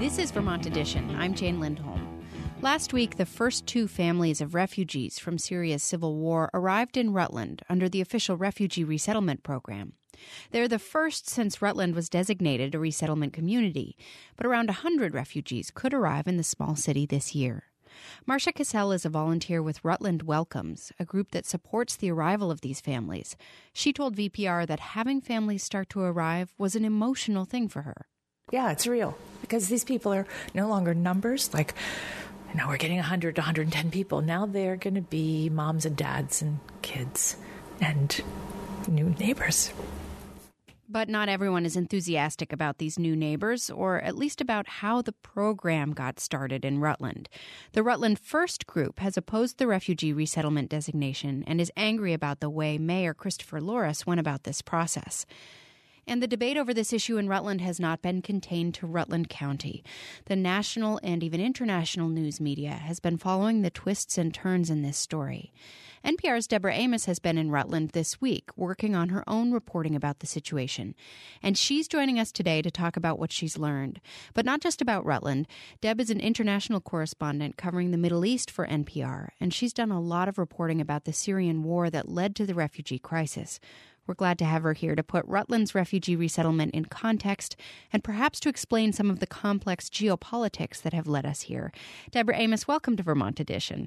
This is Vermont Edition. I'm Jane Lindholm. Last week, the first two families of refugees from Syria's civil war arrived in Rutland under the official refugee resettlement program. They're the first since Rutland was designated a resettlement community, but around 100 refugees could arrive in the small city this year. Marcia Cassell is a volunteer with Rutland Welcomes, a group that supports the arrival of these families. She told VPR that having families start to arrive was an emotional thing for her. Yeah, it's real because these people are no longer numbers. Like, now we're getting 100 to 110 people. Now they're going to be moms and dads and kids and new neighbors. But not everyone is enthusiastic about these new neighbors, or at least about how the program got started in Rutland. The Rutland First group has opposed the refugee resettlement designation and is angry about the way Mayor Christopher Loris went about this process. And the debate over this issue in Rutland has not been contained to Rutland County. The national and even international news media has been following the twists and turns in this story. NPR's Deborah Amos has been in Rutland this week, working on her own reporting about the situation. And she's joining us today to talk about what she's learned. But not just about Rutland. Deb is an international correspondent covering the Middle East for NPR, and she's done a lot of reporting about the Syrian war that led to the refugee crisis. We're glad to have her here to put Rutland's refugee resettlement in context and perhaps to explain some of the complex geopolitics that have led us here. Deborah Amos, welcome to Vermont Edition.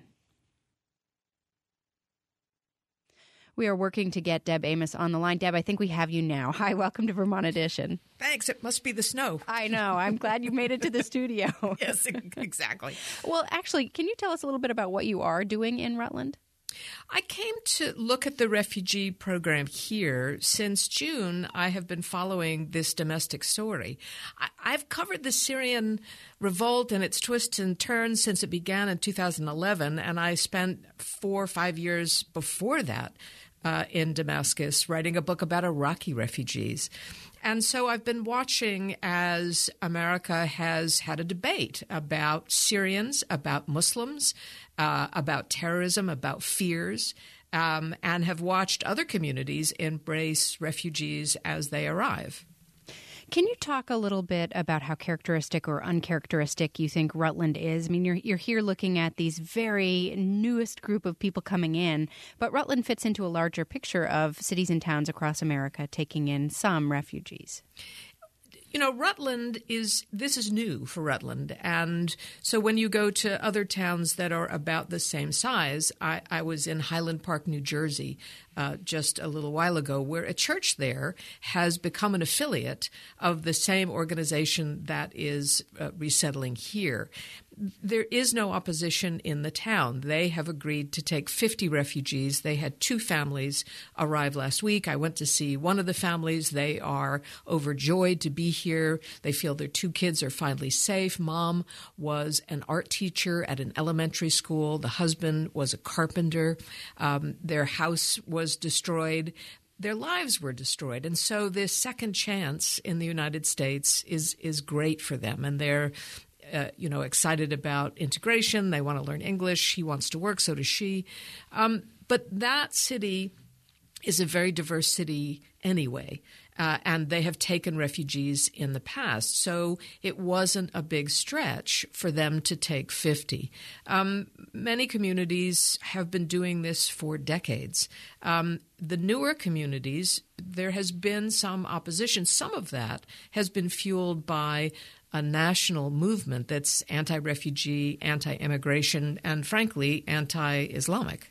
We are working to get Deb Amos on the line. Deb, I think we have you now. Hi, welcome to Vermont Edition. Thanks. It must be the snow. I know. I'm glad you made it to the studio. Yes, exactly. Well, actually, can you tell us a little bit about what you are doing in Rutland? I came to look at the refugee program here. Since June, I have been following this domestic story. I've covered the Syrian revolt and its twists and turns since it began in 2011, and I spent 4 or 5 years before that in Damascus writing a book about Iraqi refugees. And so I've been watching as America has had a debate about Syrians, about Muslims, about terrorism, about fears, and have watched other communities embrace refugees as they arrive. Can you talk a little bit about how characteristic or uncharacteristic you think Rutland is? I mean, you're here looking at these very newest group of people coming in, but Rutland fits into a larger picture of cities and towns across America taking in some refugees. You know, this is new for Rutland. And so when you go to other towns that are about the same size, I was in Highland Park, New Jersey, just a little while ago, where a church there has become an affiliate of the same organization that is resettling here. There is no opposition in the town. They have agreed to take 50 refugees. They had 2 families arrive last week. I went to see one of the families. They are overjoyed to be here. They feel their 2 kids are finally safe. Mom was an art teacher at an elementary school. The husband was a carpenter. Their house was destroyed. Their lives were destroyed. And so this second chance in the United States is great for them. And they're excited about integration. They want to learn English. He wants to work. So does she. But that city is a very diverse city anyway, and they have taken refugees in the past. So it wasn't a big stretch for them to take 50. Many communities have been doing this for decades. The newer communities, there has been some opposition. Some of that has been fueled by a national movement that's anti-refugee, anti-immigration, and frankly, anti-Islamic.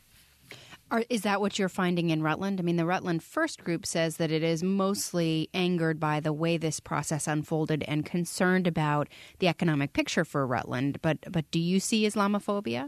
Is that what you're finding in Rutland? I mean, the Rutland First group says that it is mostly angered by the way this process unfolded and concerned about the economic picture for Rutland. But do you see Islamophobia?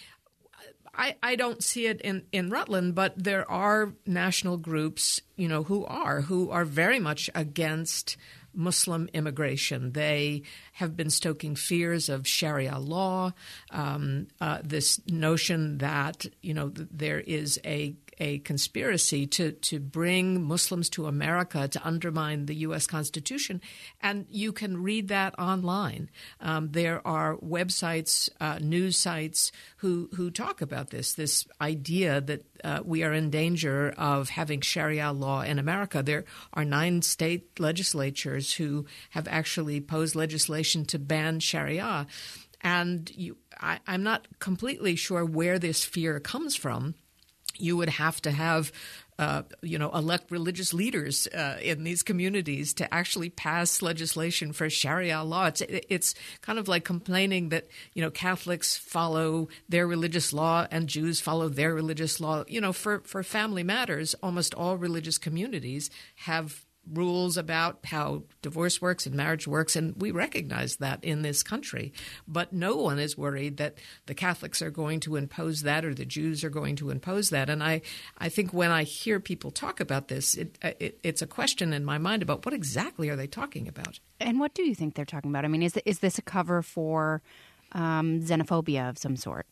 I don't see it in Rutland, but there are national groups, who are very much against Muslim immigration. They have been stoking fears of Sharia law, this notion that, there is a a conspiracy to bring Muslims to America to undermine the U.S. Constitution. And you can read that online. There are websites, news sites who talk about this idea that we are in danger of having Sharia law in America. There are 9 state legislatures who have actually posed legislation to ban Sharia. And I'm not completely sure where this fear comes from. You would have to have, elect religious leaders in these communities to actually pass legislation for Sharia law. It's kind of like complaining that, Catholics follow their religious law and Jews follow their religious law. For family matters, almost all religious communities have rules about how divorce works and marriage works, and we recognize that in this country. But no one is worried that the Catholics are going to impose that or the Jews are going to impose that. And I think when I hear people talk about this, it's a question in my mind about what exactly are they talking about? And what do you think they're talking about? I mean, is this a cover for xenophobia of some sort?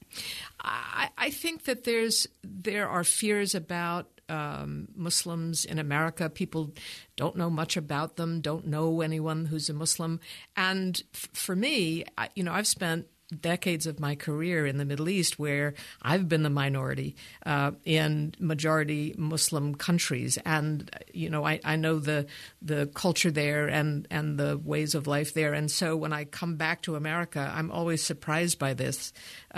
I think that there are fears about Muslims in America. People don't know much about them, don't know anyone who's a Muslim. And for me, I've spent decades of my career in the Middle East where I've been the minority in majority Muslim countries. And, I know the culture there and the ways of life there. And so when I come back to America, I'm always surprised by this.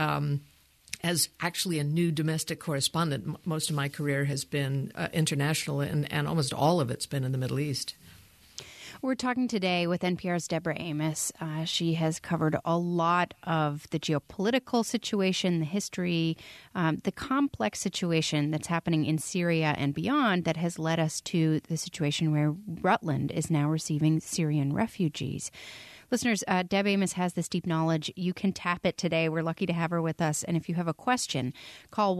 As actually a new domestic correspondent, most of my career has been international, and almost all of it's been in the Middle East. We're talking today with NPR's Deborah Amos. She has covered a lot of the geopolitical situation, the history, the complex situation that's happening in Syria and beyond that has led us to the situation where Rutland is now receiving Syrian refugees. Listeners, Deb Amos has this deep knowledge. You can tap it today. We're lucky to have her with us. And if you have a question, call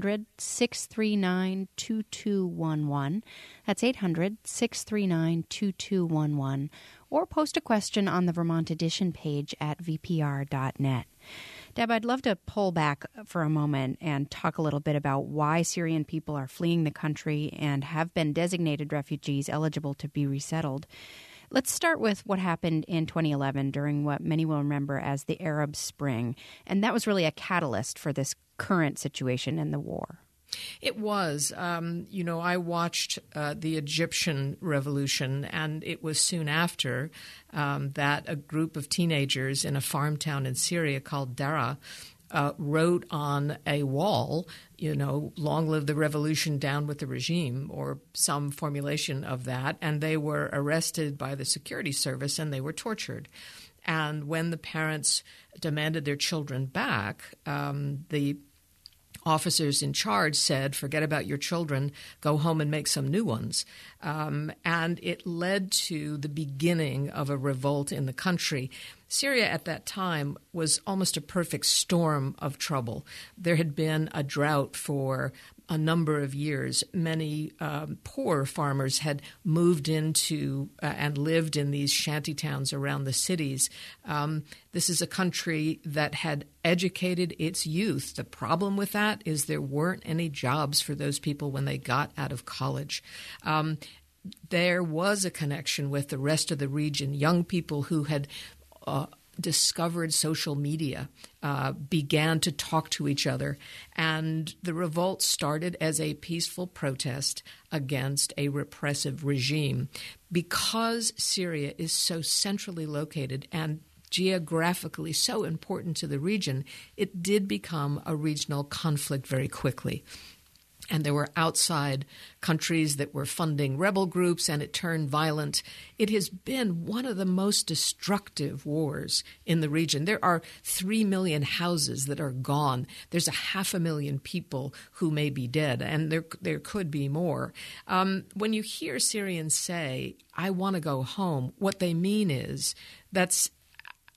1-800-639-2211. That's 800-639-2211. Or post a question on the Vermont Edition page at vpr.net. Deb, I'd love to pull back for a moment and talk a little bit about why Syrian people are fleeing the country and have been designated refugees eligible to be resettled. Let's start with what happened in 2011 during what many will remember as the Arab Spring. And that was really a catalyst for this current situation in the war. It was. I watched the Egyptian revolution, and it was soon after that a group of teenagers in a farm town in Syria called Daraa wrote on a wall, long live the revolution, down with the regime, or some formulation of that. And they were arrested by the security service and they were tortured. And when the parents demanded their children back, the officers in charge said, forget about your children, go home and make some new ones. And it led to the beginning of a revolt in the country. Syria at that time was almost a perfect storm of trouble. There had been a drought for a number of years. Many poor farmers had moved into and lived in these shanty towns around the cities. This is a country that had educated its youth. The problem with that is there weren't any jobs for those people when they got out of college. There was a connection with the rest of the region. Young people who had discovered social media began to talk to each other. And the revolt started as a peaceful protest against a repressive regime. Because Syria is so centrally located and geographically so important to the region, it did become a regional conflict very quickly. And there were outside countries that were funding rebel groups, and it turned violent. It has been one of the most destructive wars in the region. There are 3 million houses that are gone. There's 500,000 people who may be dead, and there could be more. When you hear Syrians say, I want to go home, what they mean is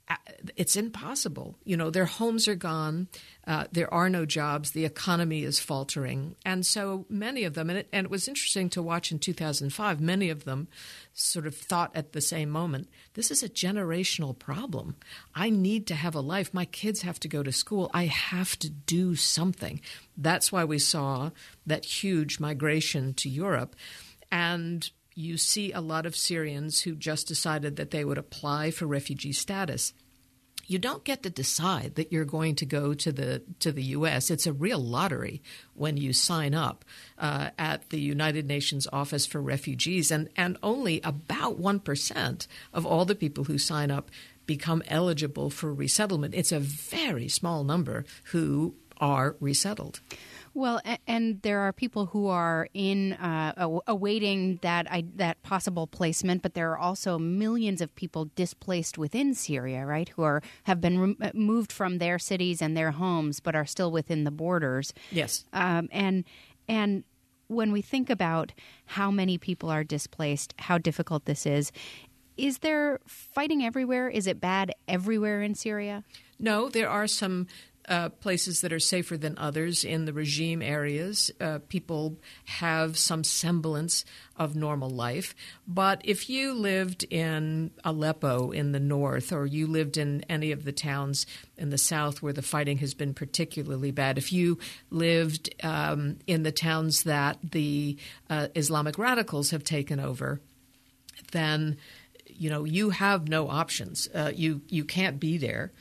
it's impossible. Their homes are gone. There are no jobs. The economy is faltering. And so many of them, and it was interesting to watch in 2005, many of them sort of thought at the same moment, this is a generational problem. I need to have a life. My kids have to go to school. I have to do something. That's why we saw that huge migration to Europe. And you see a lot of Syrians who just decided that they would apply for refugee status. You don't get to decide that you're going to go to the U.S. It's a real lottery when you sign up at the United Nations Office for Refugees, and only about 1% of all the people who sign up become eligible for resettlement. It's a very small number who are resettled. Well, and there are people who are in awaiting that possible placement, but there are also millions of people displaced within Syria, right, who have been moved from their cities and their homes, but are still within the borders. Yes, and when we think about how many people are displaced, how difficult this is there fighting everywhere? Is it bad everywhere in Syria? No, there are some places that are safer than others in the regime areas. People have some semblance of normal life. But if you lived in Aleppo in the north, or you lived in any of the towns in the south where the fighting has been particularly bad, if you lived in the towns that the Islamic radicals have taken over, then you have no options. You can't be there,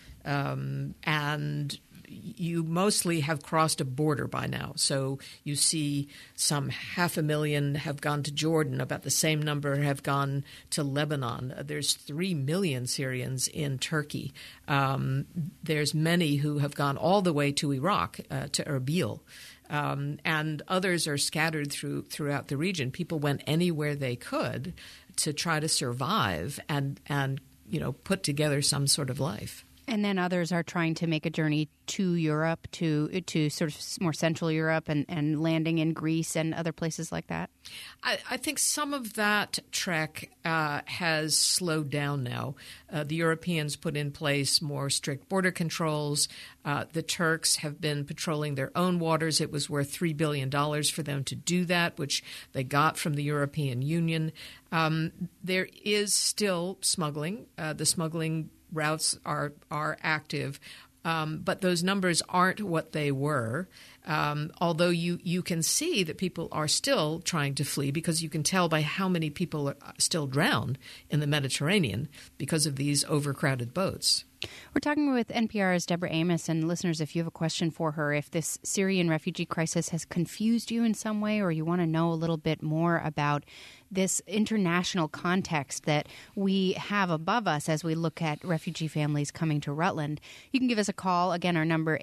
and you mostly have crossed a border by now. So you see some 500,000 have gone to Jordan, about the same number have gone to Lebanon. There's 3 million Syrians in Turkey. There's many who have gone all the way to Iraq, to Erbil. And others are scattered throughout the region. People went anywhere they could to try to survive and put together some sort of life. And then others are trying to make a journey to Europe, to sort of more Central Europe and landing in Greece and other places like that? I think some of that trek has slowed down now. The Europeans put in place more strict border controls. The Turks have been patrolling their own waters. It was worth $3 billion for them to do that, which they got from the European Union. There is still smuggling. The smuggling routes are active, but those numbers aren't what they were. Although you can see that people are still trying to flee, because you can tell by how many people are still drowned in the Mediterranean because of these overcrowded boats. We're talking with NPR's Deborah Amos, and listeners, if you have a question for her, if this Syrian refugee crisis has confused you in some way, or you want to know a little bit more about this international context that we have above us as we look at refugee families coming to Rutland, you can give us a call. Again, our number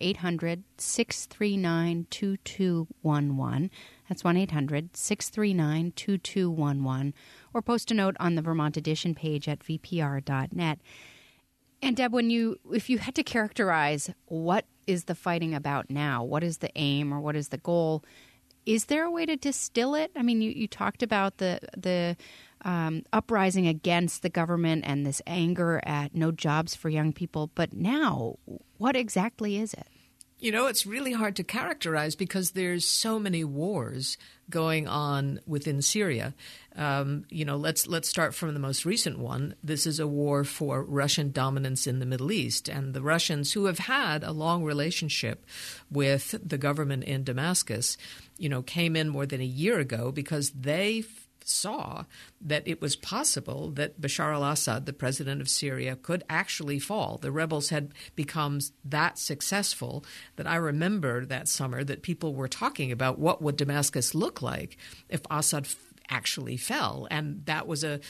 800-639-2211. That's 1-800-639-2211. Or post a note on the Vermont Edition page at vpr.net. And Deb, if you had to characterize what is the fighting about now, what is the aim or what is the goal, is there a way to distill it? I mean, you talked about the uprising against the government and this anger at no jobs for young people, but now, what exactly is it? It's really hard to characterize because there's so many wars going on within Syria. Let's start from the most recent one. This is a war for Russian dominance in the Middle East, and the Russians, who have had a long relationship with the government in Damascus, came in more than a year ago because they saw that it was possible that Bashar al-Assad, the president of Syria, could actually fall. The rebels had become that successful that I remember that summer that people were talking about what would Damascus look like if Assad actually fell. And that was a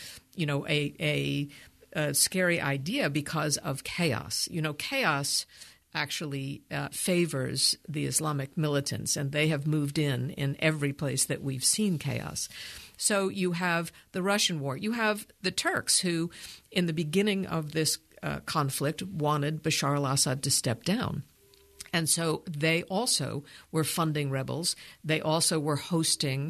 scary idea because of chaos. Chaos actually favors the Islamic militants, and they have moved in every place that we've seen chaos. So you have the Russian war. You have the Turks, who in the beginning of this conflict wanted Bashar al-Assad to step down. And so they also were funding rebels. They also were hosting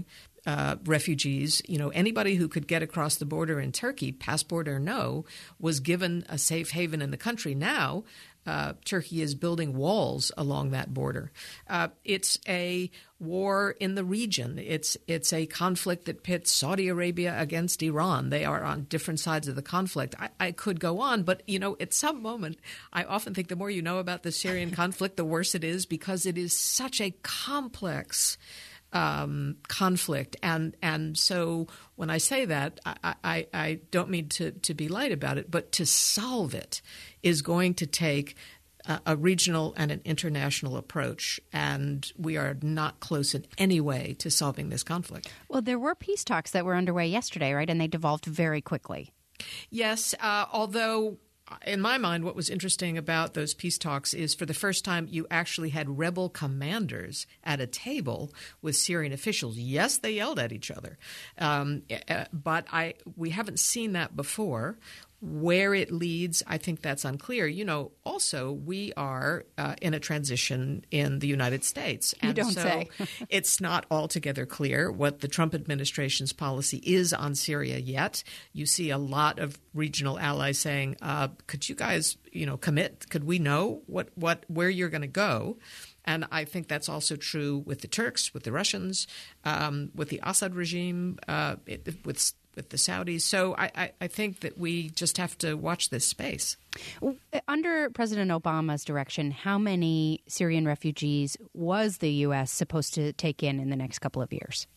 refugees. Anybody who could get across the border in Turkey, passport or no, was given a safe haven in the country. Now, Turkey is building walls along that border. It's a war in the region. It's a conflict that pits Saudi Arabia against Iran. They are on different sides of the conflict. I could go on, but, at some moment, I often think the more you know about the Syrian conflict, the worse it is, because it is such a complex conflict. And so when I say that, I don't mean to be light about it, but to solve it is going to take a regional and an international approach, and we are not close in any way to solving this conflict. Well, there were peace talks that were underway yesterday, right? And they devolved very quickly. Yes, although in my mind, what was interesting about those peace talks is for the first time you actually had rebel commanders at a table with Syrian officials. Yes, they yelled at each other, but we haven't seen that before. Where it leads, I think that's unclear. Also, we are in a transition in the United States. And you don't say. It's not altogether clear what the Trump administration's policy is on Syria yet. You see a lot of regional allies saying, could you guys, commit? Could we know where you're going to go? And I think that's also true with the Turks, with the Russians, with the Assad regime, with the Saudis. So I think that we just have to watch this space. Under President Obama's direction, how many Syrian refugees was the U.S. supposed to take in the next couple of years?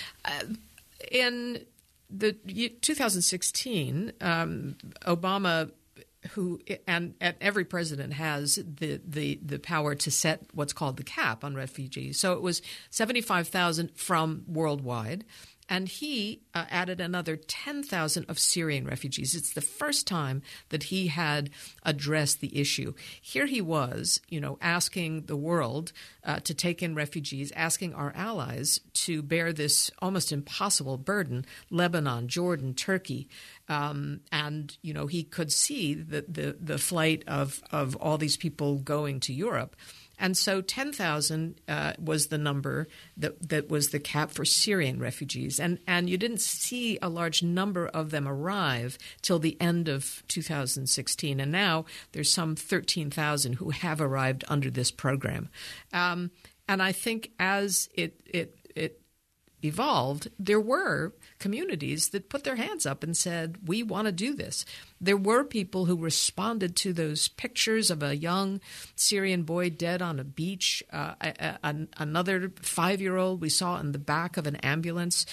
In the 2016, Obama, and every president has the power to set what's called the cap on refugees. So it was 75,000 from worldwide. And he added another 10,000 of Syrian refugees. It's the first time that he had addressed the issue. Here he was, asking the world to take in refugees, asking our allies to bear this almost impossible burden, Lebanon, Jordan, Turkey. And, he could see the flight of all these people going to Europe. And so 10,000 was the number that was the cap for Syrian refugees. And you didn't see a large number of them arrive till the end of 2016. And now there's some 13,000 who have arrived under this program. And I think as it evolved, there were communities that put their hands up and said, we want to do this. There were people who responded to those pictures of a young Syrian boy dead on a beach, another 5-year-old we saw in the back of an ambulance,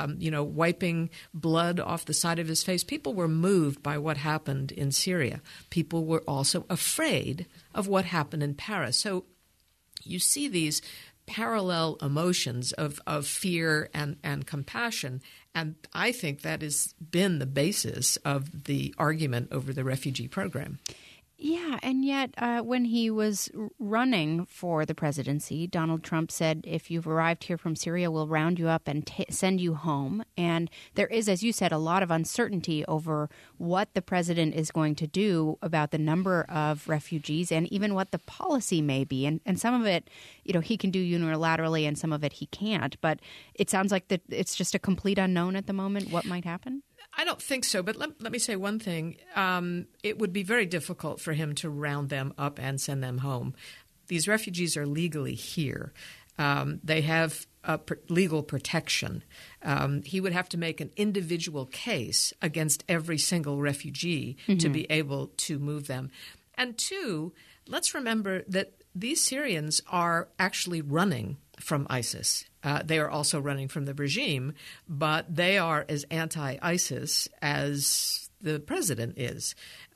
wiping blood off the side of his face. People were moved by what happened in Syria. People were also afraid of what happened in Paris. So you see these parallel emotions of fear and compassion. And I think that has been the basis of the argument over the refugee program. Yeah, and yet when he was running for the presidency, Donald Trump said, if you've arrived here from Syria, we'll round you up and send you home. And there is, as you said, a lot of uncertainty over what the president is going to do about the number of refugees and even what the policy may be. And some of it, he can do unilaterally and some of it he can't. But it sounds like that it's just a complete unknown at the moment what might happen. I don't think so, but let me say one thing. It would be very difficult for him to round them up and send them home. These refugees are legally here. They have legal protection. He would have to make an individual case against every single refugee to be able to move them. And two, let's remember that these Syrians are actually running from ISIS. They are also running from the regime, but they are as anti-ISIS as the president is.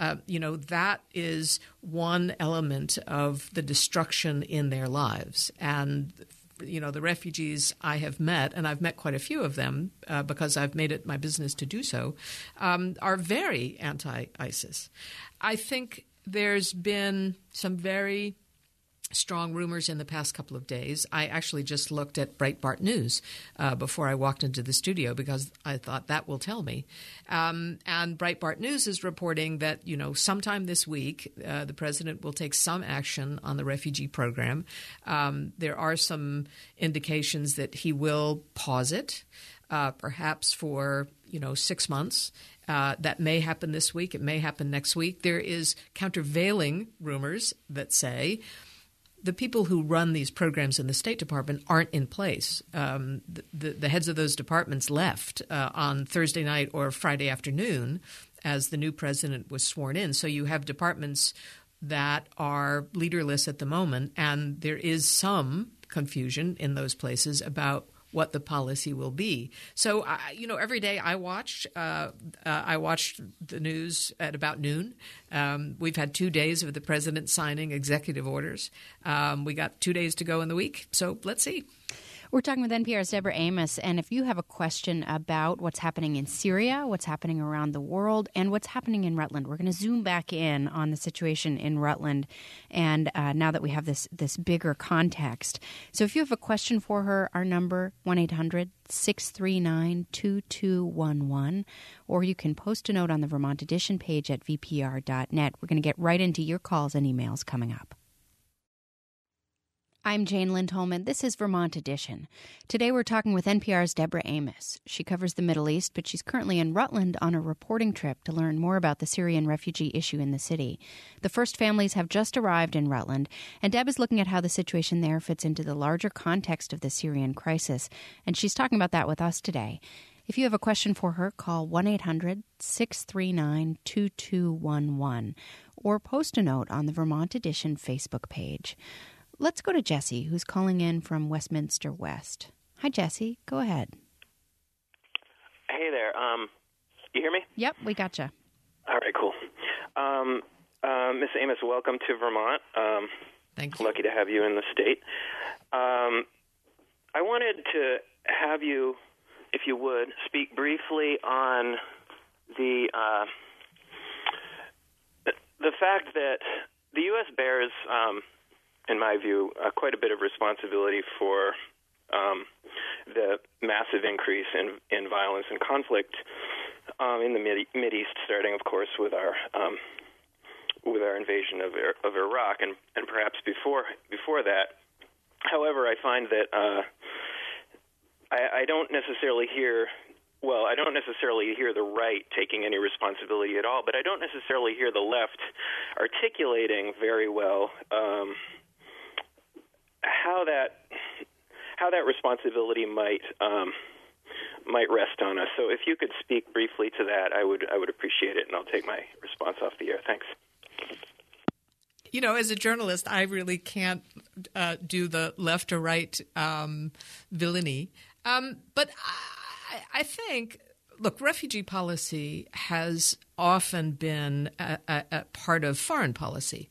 That is one element of the destruction in their lives. And the refugees I have met, and I've met quite a few of them because I've made it my business to do so, are very anti-ISIS. I think there's been some very strong rumors in the past couple of days. I actually just looked at Breitbart News before I walked into the studio because I thought that will tell me. And Breitbart News is reporting that, sometime this week, the president will take some action on the refugee program. There are some indications that he will pause it. perhaps for 6 months. That may happen this week. It may happen next week. There is countervailing rumors that say the people who run these programs in the State Department aren't in place. The heads of those departments left on Thursday night or Friday afternoon as the new president was sworn in. So you have departments that are leaderless at the moment, and there is some confusion in those places about what the policy will be. So, every day I watch the news at about noon. We've had 2 days of the president signing executive orders. We got 2 days to go in the week, so let's see. We're talking with NPR's Deborah Amos, and if you have a question about what's happening in Syria, what's happening around the world, and what's happening in Rutland, we're going to zoom back in on the situation in Rutland, and now that we have this bigger context. So if you have a question for her, our number, 1-800-639-2211, or you can post a note on the Vermont Edition page at vpr.net. We're going to get right into your calls and emails coming up. I'm Jane Lindholman. This is Vermont Edition. Today we're talking with NPR's Deborah Amos. She covers the Middle East, but she's currently in Rutland on a reporting trip to learn more about the Syrian refugee issue in the city. The first families have just arrived in Rutland, and Deb is looking at how the situation there fits into the larger context of the Syrian crisis, and she's talking about that with us today. If you have a question for her, call 1-800-639-2211 or post a note on the Vermont Edition Facebook page. Let's go to Jesse, who's calling in from Westminster West. Hi, Jesse. Go ahead. Hey there. You hear me? Yep, we gotcha. All right, cool. Miss Amos, welcome to Vermont. Thank you. Lucky to have you in the state. I wanted to have you, if you would, speak briefly on the fact that the U.S. bears in my view, quite a bit of responsibility for the massive increase in violence and conflict in the Mideast, starting, of course, with our invasion of Iraq, and perhaps before that. However, I find that I don't necessarily hear. Well, I don't necessarily hear the right taking any responsibility at all, but I don't necessarily hear the left articulating very well how that responsibility might rest on us. So if you could speak briefly to that, I would appreciate it, and I'll take my response off the air. Thanks. As a journalist, I really can't do the left or right villainy. But I think, look, refugee policy has often been a part of foreign policy.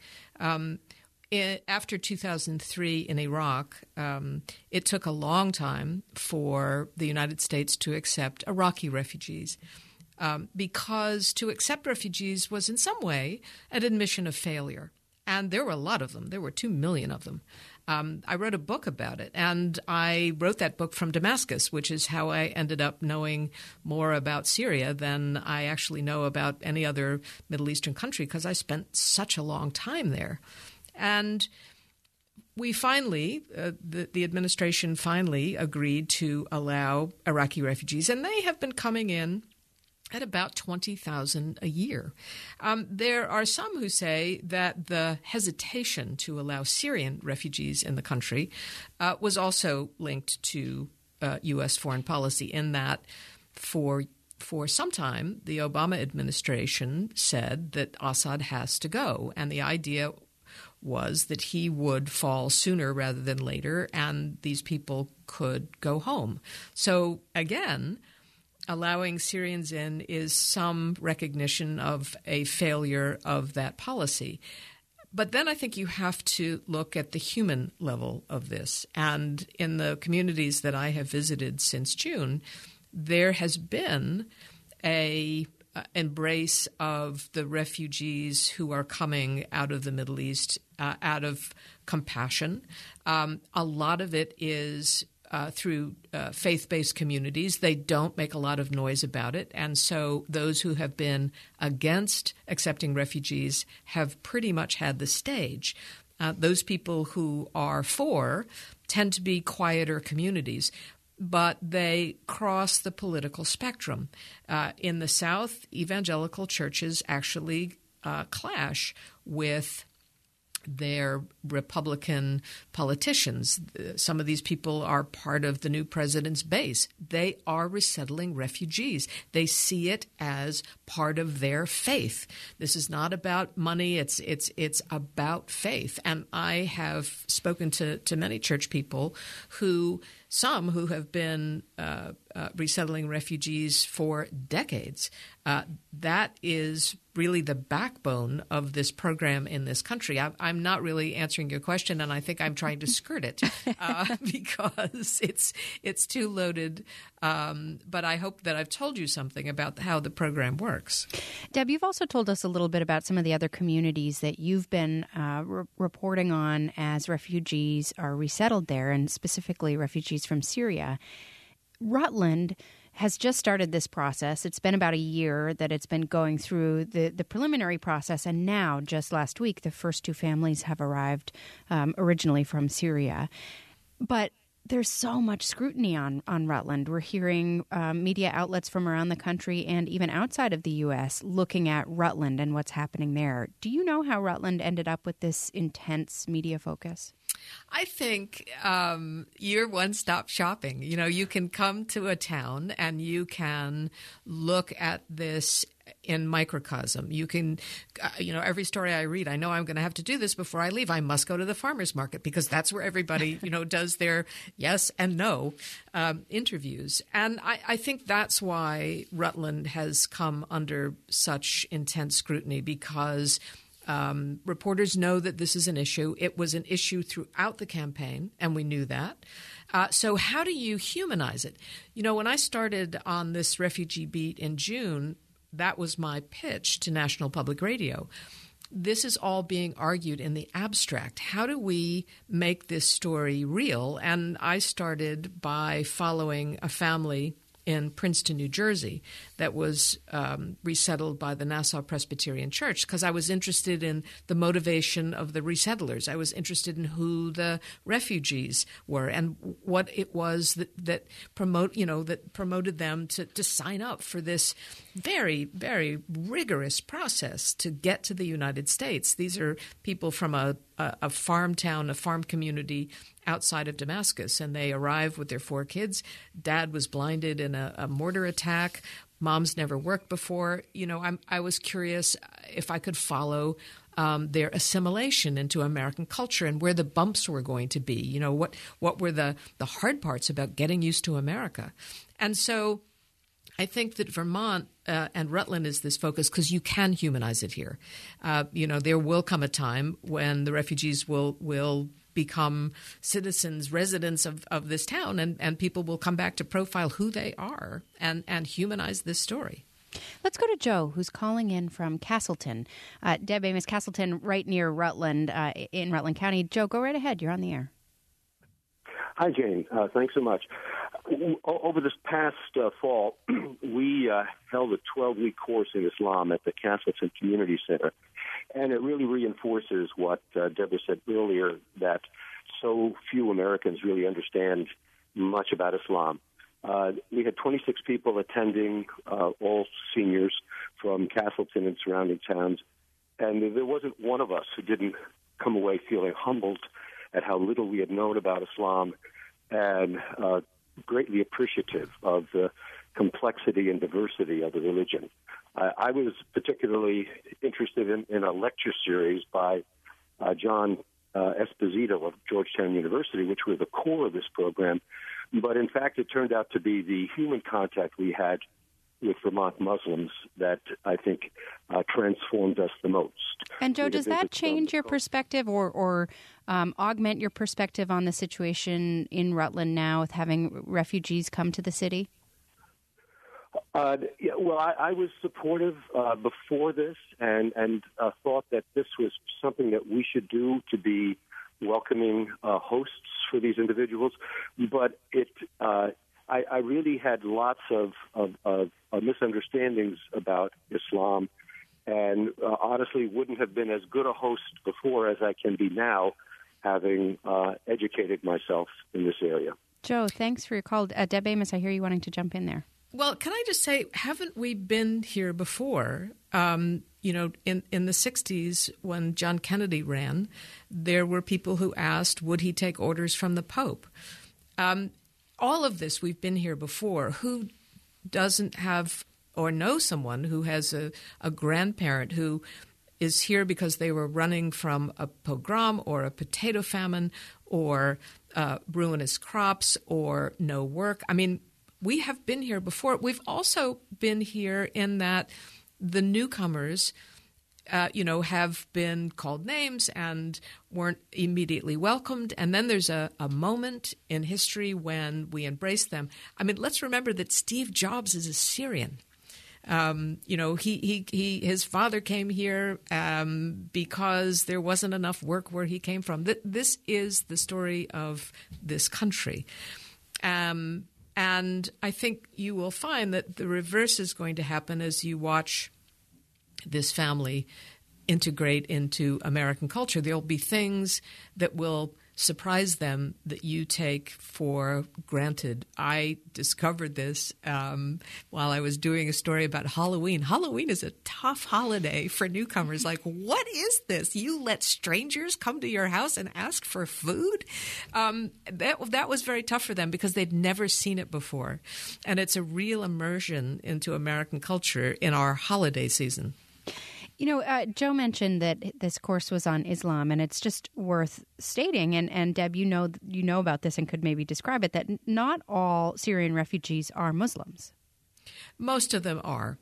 After 2003 in Iraq, it took a long time for the United States to accept Iraqi refugees because to accept refugees was in some way an admission of failure. And there were a lot of them. There were 2 million of them. I wrote a book about it, and I wrote that book from Damascus, which is how I ended up knowing more about Syria than I actually know about any other Middle Eastern country because I spent such a long time there. And we finally, the administration finally agreed to allow Iraqi refugees, and they have been coming in at about 20,000 a year. There are some who say that the hesitation to allow Syrian refugees in the country was also linked to U.S. foreign policy, in that for some time the Obama administration said that Assad has to go, and the idea was that he would fall sooner rather than later, and these people could go home. So again, allowing Syrians in is some recognition of a failure of that policy. But then I think you have to look at the human level of this. And in the communities that I have visited since June, there has been a embrace of the refugees who are coming out of the Middle East out of compassion. A lot of it is through faith-based communities. They don't make a lot of noise about it. And so those who have been against accepting refugees have pretty much had the stage. Those people who are for tend to be quieter communities. but they cross the political spectrum. In the South, evangelical churches actually clash with their Republican politicians. Some of these people are part of the new president's base. They are resettling refugees. They see it as part of their faith. This is not about money. It's about faith. And I have spoken to many church people some who have been resettling refugees for decades. That is really the backbone of this program in this country. I'm not really answering your question, and I think I'm trying to skirt it because it's too loaded. But I hope that I've told you something about how the program works. Deb, you've also told us a little bit about some of the other communities that you've been reporting on as refugees are resettled there, and specifically refugees from Syria. Rutland has just started this process. It's been about a year that it's been going through the preliminary process, and now, just last week, the first two families have arrived originally from Syria. But there's so much scrutiny on Rutland. We're hearing media outlets from around the country and even outside of the U.S. looking at Rutland and what's happening there. Do you know how Rutland ended up with this intense media focus? I think you're one-stop shopping. You know, you can come to a town and you can look at this in microcosm. You can, every story I read, I know I'm going to have to do this before I leave. I must go to the farmer's market because that's where everybody, does their yes and no interviews. And I think that's why Rutland has come under such intense scrutiny because reporters know that this is an issue. It was an issue throughout the campaign, and we knew that. So how do you humanize it? When I started on this refugee beat in June, that was my pitch to National Public Radio. This is all being argued in the abstract. How do we make this story real? And I started by following a family in Princeton, New Jersey, that was resettled by the Nassau Presbyterian Church because I was interested in the motivation of the resettlers. I was interested in who the refugees were and what it was that promoted them to sign up for this very, very rigorous process to get to the United States. These are people from a farm town, a farm community outside of Damascus, and they arrived with their 4 kids. Dad was blinded in a mortar attack. Mom's never worked before. I was curious if I could follow their assimilation into American culture and where the bumps were going to be. What were the hard parts about getting used to America? And so I think that Vermont and Rutland is this focus because you can humanize it here. There will come a time when the refugees will become citizens, residents of this town, and people will come back to profile who they are and humanize this story. Let's go to Joe, who's calling in from Castleton. Deb Amos, Castleton, right near Rutland, in Rutland County. Joe, go right ahead. You're on the air. Hi, Jane. Thanks so much. Over this past fall, we held a 12-week course in Islam at the Castleton Community Center, and it really reinforces what Deborah said earlier, that so few Americans really understand much about Islam. We had 26 people attending, all seniors from Castleton and surrounding towns, and there wasn't one of us who didn't come away feeling humbled at how little we had known about Islam and greatly appreciative of the complexity and diversity of the religion. I was particularly interested in a lecture series by John Esposito of Georgetown University, which was the core of this program. But in fact, it turned out to be the human contact we had with Vermont Muslims that I think transformed us the most. And Joe, does that change your perspective or augment your perspective on the situation in Rutland now with having refugees come to the city? I was supportive before this and thought that this was something that we should do to be welcoming hosts for these individuals. But I really had lots of misunderstandings about Islam and honestly wouldn't have been as good a host before as I can be now, having educated myself in this area. Joe, thanks for your call. Deb Amos, I hear you wanting to jump in there. Well, can I just say, haven't we been here before? In the 60s, when John Kennedy ran, there were people who asked, would he take orders from the Pope? All of this, we've been here before. Who doesn't have or know someone who has a grandparent who is here because they were running from a pogrom or a potato famine or ruinous crops or no work? I mean, we have been here before. We've also been here in that the newcomers, have been called names and weren't immediately welcomed. And then there's a moment in history when we embrace them. I mean, let's remember that Steve Jobs is a Syrian. His father came here because there wasn't enough work where he came from. This is the story of this country. And I think you will find that the reverse is going to happen as you watch this family integrate into American culture. There'll be things that will surprise them that you take for granted. I discovered this while I was doing a story about Halloween. Halloween is a tough holiday for newcomers. Like, what is this? You let strangers come to your house and ask for food? That was very tough for them because they'd never seen it before. And it's a real immersion into American culture in our holiday season. Joe mentioned that this course was on Islam, and it's just worth stating, and Deb, you know about this and could maybe describe it, that not all Syrian refugees are Muslims. Most of them are.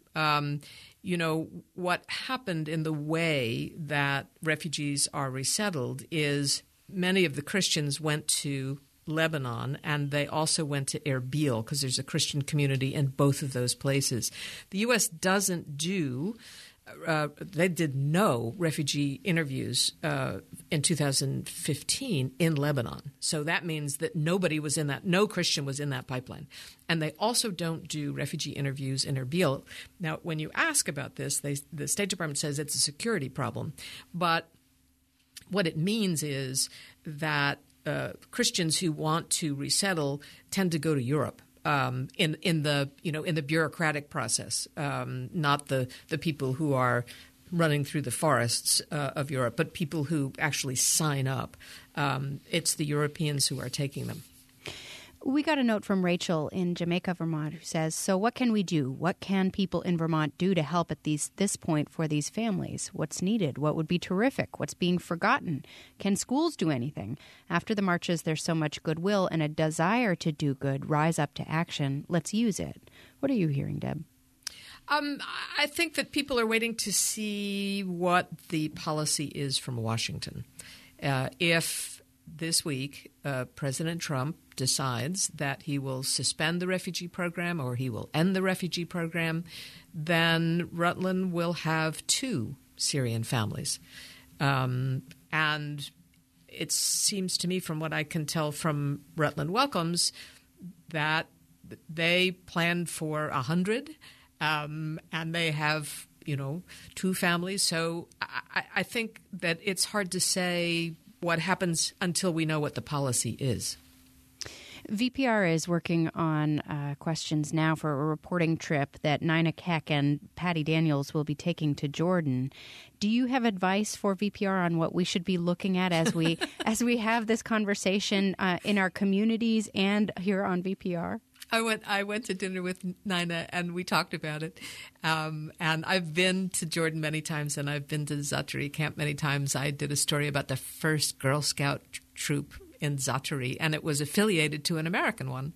What happened in the way that refugees are resettled is many of the Christians went to Lebanon, and they also went to Erbil because there's a Christian community in both of those places. The U.S. doesn't do they did no refugee interviews in 2015 in Lebanon. So that means that no Christian was in that pipeline. And they also don't do refugee interviews in Erbil. Now, when you ask about this, the State Department says it's a security problem. But what it means is that Christians who want to resettle tend to go to Europe. In the bureaucratic process, not the people who are running through the forests of Europe, but people who actually sign up. It's the Europeans who are taking them. We got a note from Rachel in Jamaica, Vermont, who says, so what can we do? What can people in Vermont do to help at this point for these families? What's needed? What would be terrific? What's being forgotten? Can schools do anything? After the marches, there's so much goodwill and a desire to do good. Rise up to action. Let's use it. What are you hearing, Deb? I think that people are waiting to see what the policy is from Washington. If this week President Trump decides that he will suspend the refugee program or he will end the refugee program, then Rutland will have 2 Syrian families. And it seems to me, from what I can tell from Rutland Welcomes, that they planned for 100, and they have, 2 families. So I think that it's hard to say what happens until we know what the policy is. VPR is working on questions now for a reporting trip that Nina Keck and Patty Daniels will be taking to Jordan. Do you have advice for VPR on what we should be looking at as we have this conversation in our communities and here on VPR? I went to dinner with Nina and we talked about it. And I've been to Jordan many times and I've been to Zaatari camp many times. I did a story about the first Girl Scout troop in Zaatari, and it was affiliated to an American one.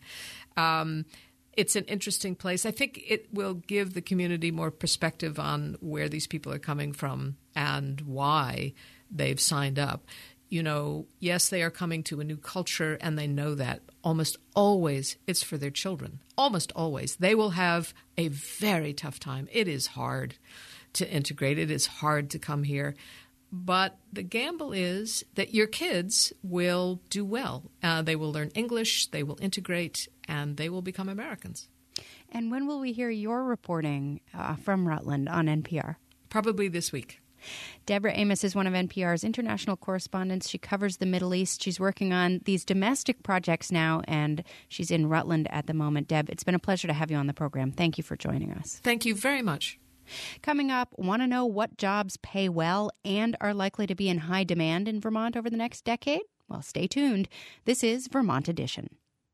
It's an interesting place. I think it will give the community more perspective on where these people are coming from and why they've signed up. Yes, they are coming to a new culture, and they know that. Almost always it's for their children. Almost always. They will have a very tough time. It is hard to integrate. It is hard to come here. But the gamble is that your kids will do well. They will learn English, they will integrate, and they will become Americans. And when will we hear your reporting from Rutland on NPR? Probably this week. Deborah Amos is one of NPR's international correspondents. She covers the Middle East. She's working on these domestic projects now, and she's in Rutland at the moment. Deb, it's been a pleasure to have you on the program. Thank you for joining us. Thank you very much. Coming up, want to know what jobs pay well and are likely to be in high demand in Vermont over the next decade? Well, stay tuned. This is Vermont Edition.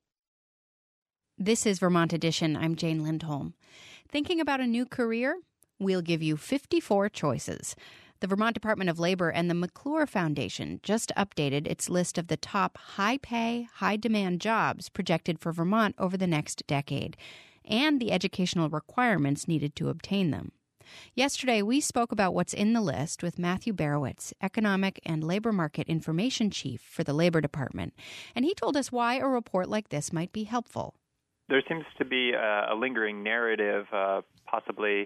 This is Vermont Edition. I'm Jane Lindholm. Thinking about a new career? We'll give you 54 choices. The Vermont Department of Labor and the McClure Foundation just updated its list of the top high-pay, high-demand jobs projected for Vermont over the next decade, and the educational requirements needed to obtain them. Yesterday, we spoke about what's in the list with Matthew Barowitz, Economic and Labor Market Information Chief for the Labor Department, and he told us why a report like this might be helpful. There seems to be a lingering narrative, possibly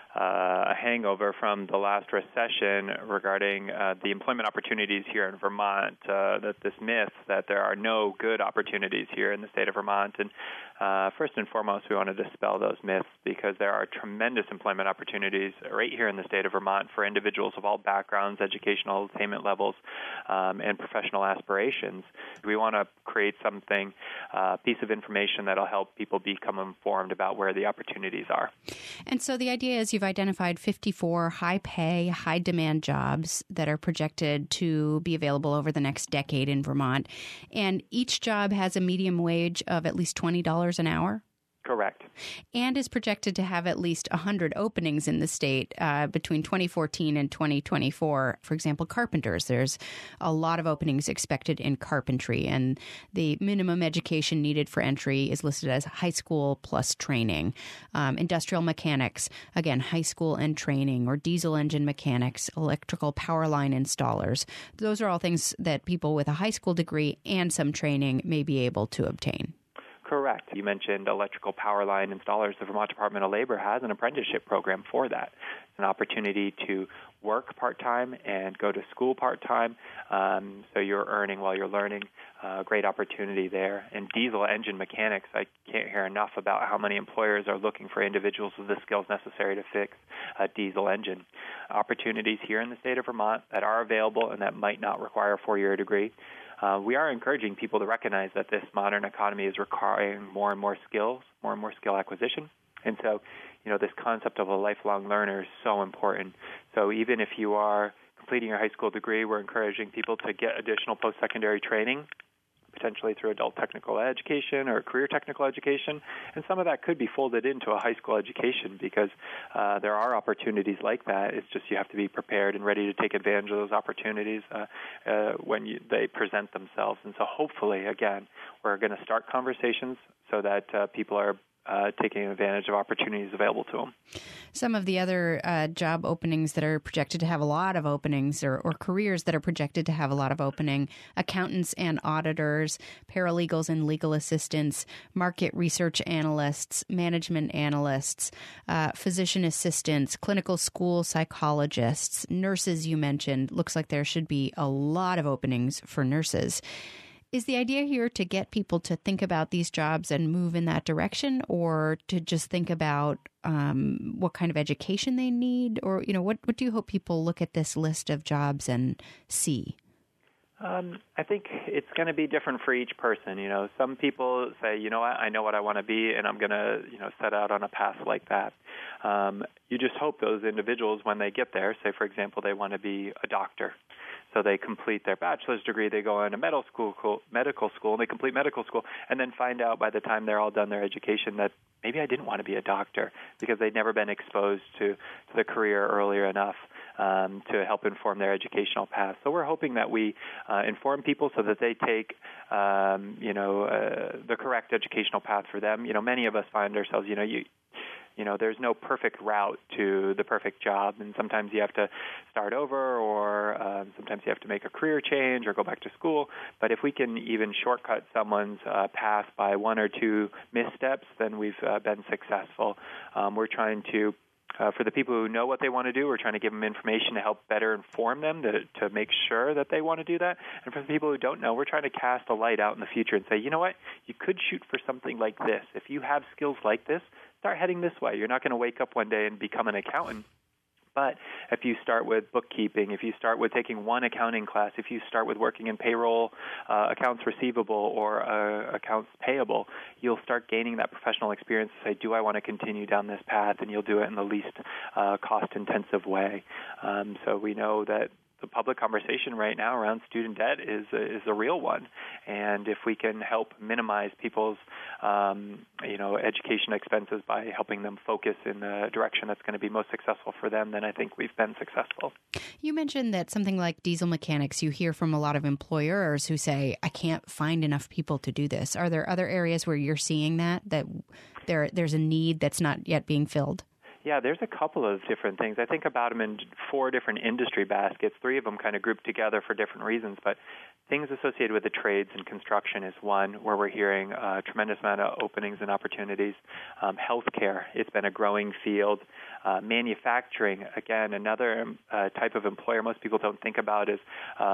a hangover from the last recession regarding the employment opportunities here in Vermont, that this myth that there are no good opportunities here in the state of Vermont. And first and foremost, we want to dispel those myths because there are tremendous employment opportunities right here in the state of Vermont for individuals of all backgrounds, educational attainment levels, and professional aspirations. We want to create something, a piece of information that will help people become informed about where the opportunities are. And so the idea is you've identified 54 high-pay, high-demand jobs that are projected to be available over the next decade in Vermont. And each job has a median wage of at least $20 an hour? Correct. And is projected to have at least 100 openings in the state between 2014 and 2024. For example, carpenters. There's a lot of openings expected in carpentry, and the minimum education needed for entry is listed as high school plus training. Industrial mechanics, again, high school and training, or diesel engine mechanics, electrical power line installers. Those are all things that people with a high school degree and some training may be able to obtain. Correct. You mentioned electrical power line installers. The Vermont Department of Labor has an apprenticeship program for that. It's an opportunity to work part-time and go to school part-time, so you're earning while you're learning. Great opportunity there. And diesel engine mechanics, I can't hear enough about how many employers are looking for individuals with the skills necessary to fix a diesel engine. Opportunities here in the state of Vermont that are available and that might not require a four-year degree. We are encouraging people to recognize that this modern economy is requiring more and more skills, more and more skill acquisition. And so, this concept of a lifelong learner is so important. So even if you are completing your high school degree, we're encouraging people to get additional post-secondary training, potentially through adult technical education or career technical education. And some of that could be folded into a high school education because there are opportunities like that. It's just you have to be prepared and ready to take advantage of those opportunities when they present themselves. And so hopefully, again, we're going to start conversations so that people are taking advantage of opportunities available to them. Some of the other job openings that are projected to have a lot of openings or careers that are projected to have a lot of opening: accountants and auditors, paralegals and legal assistants, market research analysts, management analysts, physician assistants, clinical school psychologists, nurses you mentioned. Looks like there should be a lot of openings for nurses. Is the idea here to get people to think about these jobs and move in that direction, or to just think about what kind of education they need? Or, what do you hope people look at this list of jobs and see? I think it's going to be different for each person. Some people say, I know what I want to be, and I'm going to, set out on a path like that. You just hope those individuals, when they get there, say, for example, they want to be a doctor. So they complete their bachelor's degree, they go into medical school, and they complete medical school, and then find out by the time they're all done their education that maybe I didn't want to be a doctor because they'd never been exposed to the career earlier enough to help inform their educational path. So we're hoping that we inform people so that they take, the correct educational path for them. Many of us find ourselves, there's no perfect route to the perfect job, and sometimes you have to start over, or sometimes you have to make a career change or go back to school. But if we can even shortcut someone's path by one or two missteps, then we've been successful. We're trying to, for the people who know what they want to do, we're trying to give them information to help better inform them to make sure that they want to do that. And for the people who don't know, we're trying to cast a light out in the future and say, you know what, you could shoot for something like this. If you have skills like this, start heading this way. You're not going to wake up one day and become an accountant, But if you start with bookkeeping, if you start with taking one accounting class, if you start with working in payroll, accounts receivable, or accounts payable, you'll start gaining that professional experience to say, do I want to continue down this path? And you'll do it in the least cost-intensive way. So we know that the public conversation right now around student debt is a real one, and if we can help minimize people's education expenses by helping them focus in the direction that's going to be most successful for them, then I think we've been successful. You mentioned that something like diesel mechanics, you hear from a lot of employers who say, I can't find enough people to do this. Are there other areas where you're seeing that there's a need that's not yet being filled? Yeah, there's a couple of different things. I think about them in 4 different industry baskets, 3 of them kind of grouped together for different reasons, but things associated with the trades and construction is one where we're hearing a tremendous amount of openings and opportunities. Healthcare, it's been a growing field. Manufacturing, again, another type of employer most people don't think about as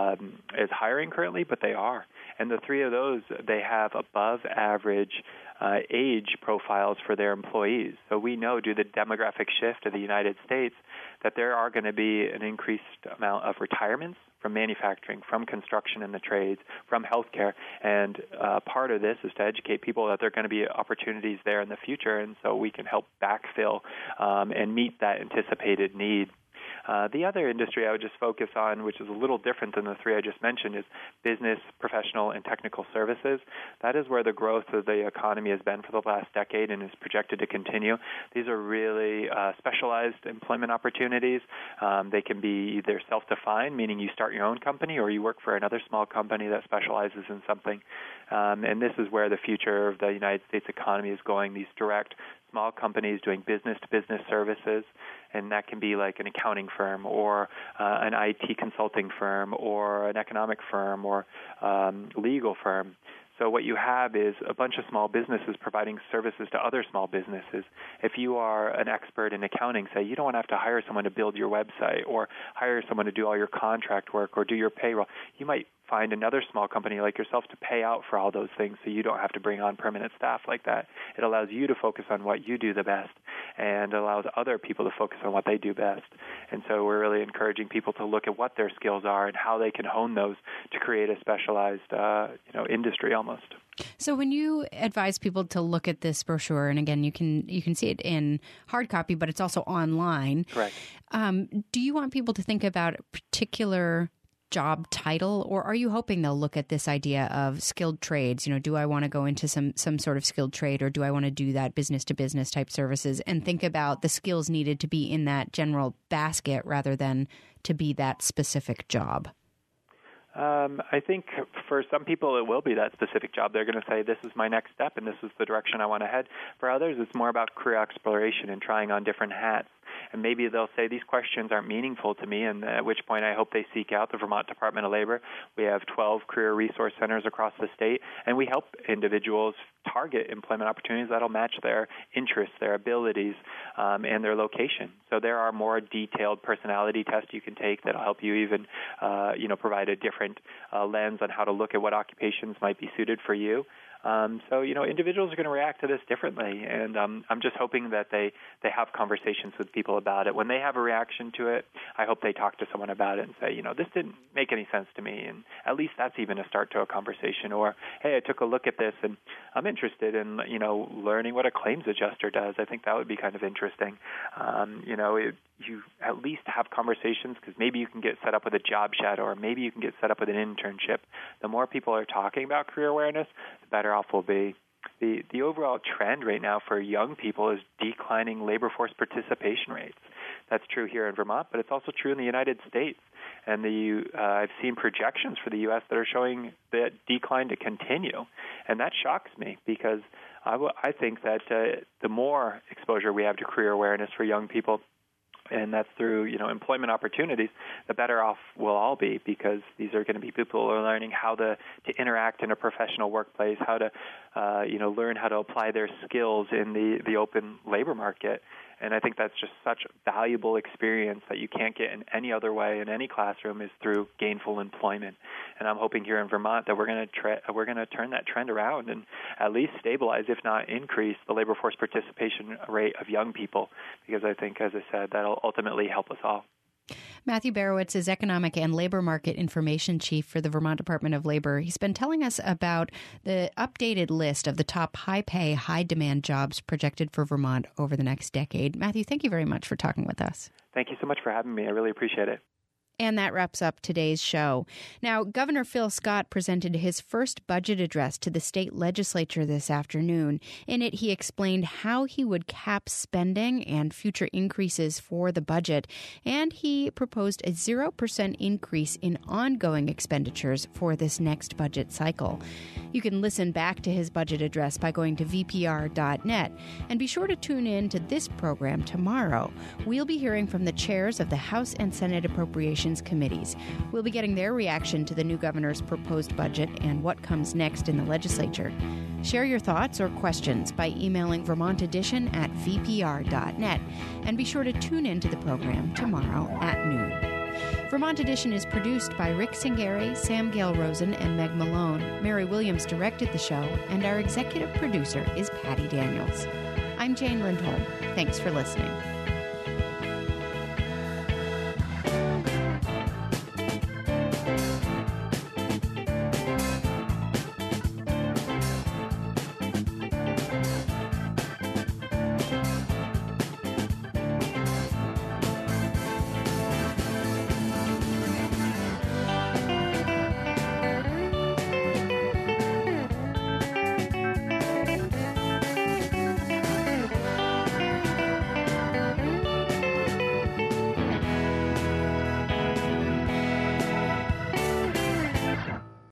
hiring currently, but they are. And the 3 of those, they have above average age profiles for their employees. So we know due to the demographic shift of the United States that there are going to be an increased amount of retirements from manufacturing, from construction and the trades, from healthcare. And part of this is to educate people that there are going to be opportunities there in the future, and so we can help backfill and meet that anticipated need. The other industry I would just focus on, which is a little different than the 3 I just mentioned, is business, professional, and technical services. That is where the growth of the economy has been for the last decade and is projected to continue. These are really specialized employment opportunities. They can be either self-defined, meaning you start your own company, or you work for another small company that specializes in something. And this is where the future of the United States economy is going, these direct small companies doing business-to-business services, and that can be like an accounting firm or an IT consulting firm or an economic firm or legal firm. So what you have is a bunch of small businesses providing services to other small businesses. If you are an expert in accounting, say, you don't want to have to hire someone to build your website or hire someone to do all your contract work or do your payroll. You might find another small company like yourself to pay out for all those things so you don't have to bring on permanent staff like that. It allows you to focus on what you do the best and allows other people to focus on what they do best. And so we're really encouraging people to look at what their skills are and how they can hone those to create a specialized industry almost. So when you advise people to look at this brochure, and again, you can see it in hard copy, but it's also online. Correct. Do you want people to think about a particular job title, or are you hoping they'll look at this idea of skilled trades? Do I want to go into some sort of skilled trade, or do I want to do that business to business type services, and think about the skills needed to be in that general basket rather than to be that specific job? I think for some people it will be that specific job. They're going to say, this is my next step and this is the direction I want to head. For others, it's more about career exploration and trying on different hats. And maybe they'll say these questions aren't meaningful to me, and at which point I hope they seek out the Vermont Department of Labor. We have 12 career resource centers across the state, and we help individuals target employment opportunities that'll match their interests, their abilities, and their location. So there are more detailed personality tests you can take that'll help you even, provide a different lens on how to look at what occupations might be suited for you. So individuals are going to react to this differently, and I'm just hoping that they have conversations with people about it. When they have a reaction to it, I hope they talk to someone about it and say, this didn't make any sense to me, and at least that's even a start to a conversation. Or, hey, I took a look at this, and I'm interested in, learning what a claims adjuster does. I think that would be kind of interesting. You at least have conversations, because maybe you can get set up with a job shadow, or maybe you can get set up with an internship. The more people are talking about career awareness, the better off we'll be. The overall trend right now for young people is declining labor force participation rates. That's true here in Vermont, but it's also true in the United States. And I've seen projections for the U.S. that are showing that decline to continue. And that shocks me, because I think that the more exposure we have to career awareness for young people, and that's through employment opportunities, the better off we'll all be, because these are going to be people who are learning how to interact in a professional workplace, how to learn how to apply their skills in the open labor market. And I think that's just such valuable experience that you can't get in any other way in any classroom is through gainful employment. And I'm hoping here in Vermont that we're going to turn that trend around and at least stabilize, if not increase, the labor force participation rate of young people, because I think, as I said, that'll ultimately help us all. Matthew Barowitz is Economic and Labor Market Information Chief for the Vermont Department of Labor. He's been telling us about the updated list of the top high-pay, high-demand jobs projected for Vermont over the next decade. Matthew, thank you very much for talking with us. Thank you so much for having me. I really appreciate it. And that wraps up today's show. Now, Governor Phil Scott presented his first budget address to the state legislature this afternoon. In it, he explained how he would cap spending and future increases for the budget, and he proposed a 0% increase in ongoing expenditures for this next budget cycle. You can listen back to his budget address by going to vpr.net, and be sure to tune in to this program tomorrow. We'll be hearing from the chairs of the House and Senate Appropriations Committees. We'll be getting their reaction to the new governor's proposed budget and what comes next in the legislature. Share your thoughts or questions by emailing vermontedition@vpr.net, and be sure to tune in to the program tomorrow at noon. Vermont Edition is produced by Rick Singari, Sam Gale-Rosen, and Meg Malone. Mary Williams directed the show, and our executive producer is Patty Daniels. I'm Jane Lindholm. Thanks for listening.